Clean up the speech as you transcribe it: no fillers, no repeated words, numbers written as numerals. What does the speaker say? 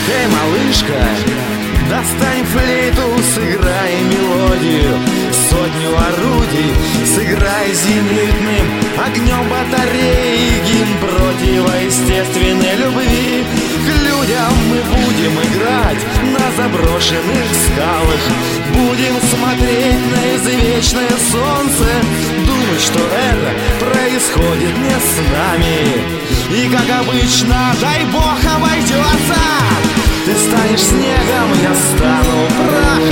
Эй, малышка, достань флейту, сыграй мелодию, сотню орудий, сыграй зенитным огнем батареи гимн противоестественной любви. К людям мы будем играть на заброшенных скалах, будем смотреть на извечное солнце, думать, что это происходит не с нами. И как обычно, дай Бог обойдется. Ты станешь снегом, я стану прахом.